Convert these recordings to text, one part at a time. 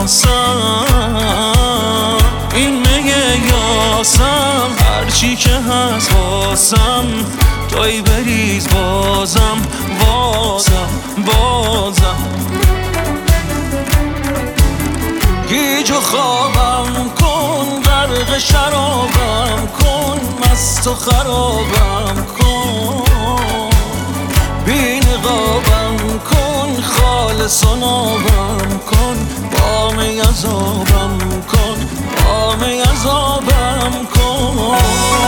بشناسم. این میه یاسم هرچی که هست واسم، توی بریز بازم گیج و خوابم کن، غرق شرابم کن، مست و خرابم کن، بی نقابم کن، خالص و نابم کن، بام عذابم کن، بام عذابم کن.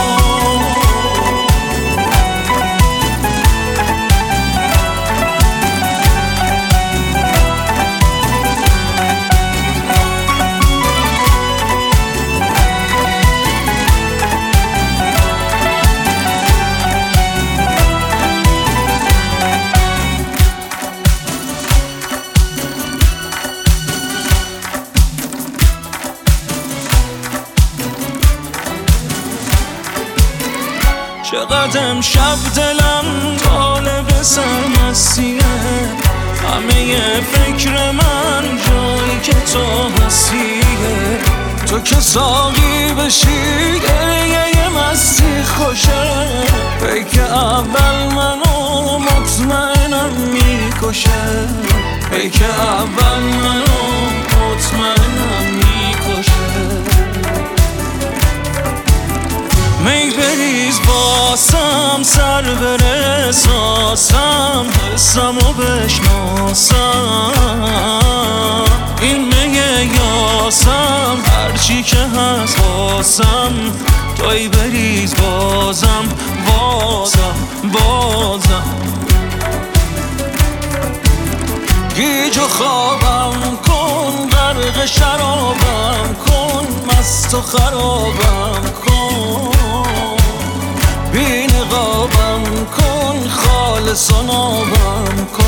چقدر امشب دلم طالب سرمستیه، همه فکر من جایی که تو هستیه، تو که ساقی بشی گریه مستی خوشه، پیک اول منو مطمئنم میکشه، پیک اول منو مطمئنم میکشه. می بریز باسم، سر بره ساسم، حسمو بشناسم. این میه یاسم هرچی که هست واسم، توی بریز بازم گیج و خوابم کن، غرق شرابم کن، مست و خرابم کن، بی نقابم کن، خالص و نابم کن.